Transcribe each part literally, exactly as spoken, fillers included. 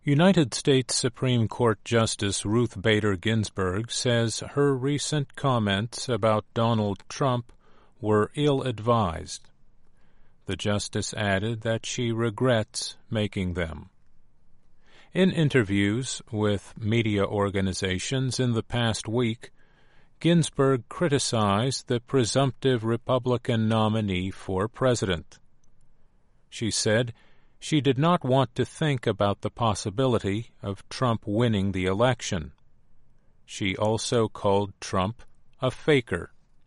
United States Supreme Court Justice Ruth Bader Ginsburg says her recent comments about Donald Trump were ill-advised. The justice added that she regrets making them. In interviews with media organizations in the past week, Ginsburg criticized the presumptive Republican nominee for president. She said she did not want to think about the possibility of Trump winning the election. She also called Trump a faker.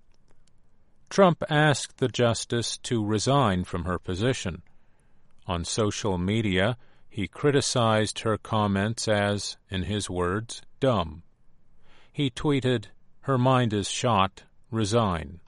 Trump asked the justice to resign from her position. On social media, he criticized her comments as, in his words, dumb. He tweeted, "Her mind is shot. Resign."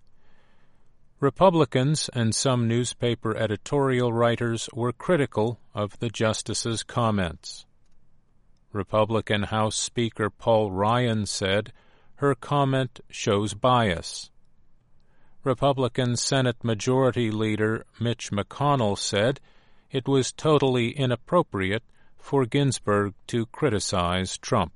Republicans and some newspaper editorial writers were critical of the justice's comments. Republican House Speaker Paul Ryan said her comment shows bias. Republican Senate Majority Leader Mitch McConnell said it was totally inappropriate for Ginsburg to criticize Trump.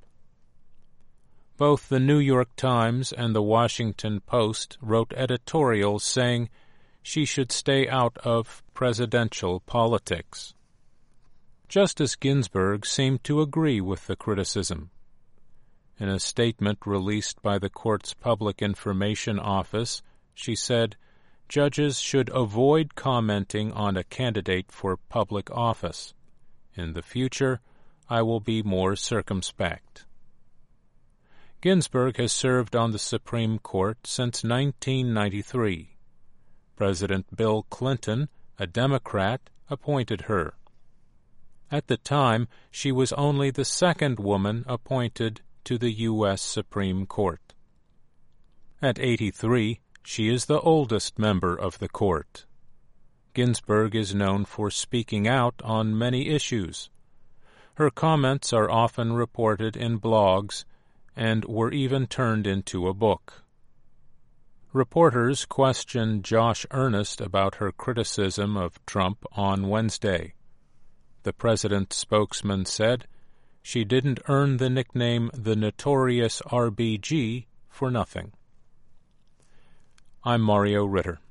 Both the New York Times and the Washington Post wrote editorials saying she should stay out of presidential politics. Justice Ginsburg seemed to agree with the criticism. In a statement released by the court's Public Information Office, she said, "Judges should avoid commenting on a candidate for public office. In the future, I will be more circumspect." Ginsburg has served on the Supreme Court since nineteen ninety-three. President Bill Clinton, a Democrat, appointed her. At the time, she was only the second woman appointed to the U S Supreme Court. At eighty-three, she is the oldest member of the court. Ginsburg is known for speaking out on many issues. Her comments are often reported in blogs and were even turned into a book. Reporters questioned Josh Earnest about her criticism of Trump on Wednesday. The president's spokesman said she didn't earn the nickname the Notorious R B G for nothing. I'm Mario Ritter.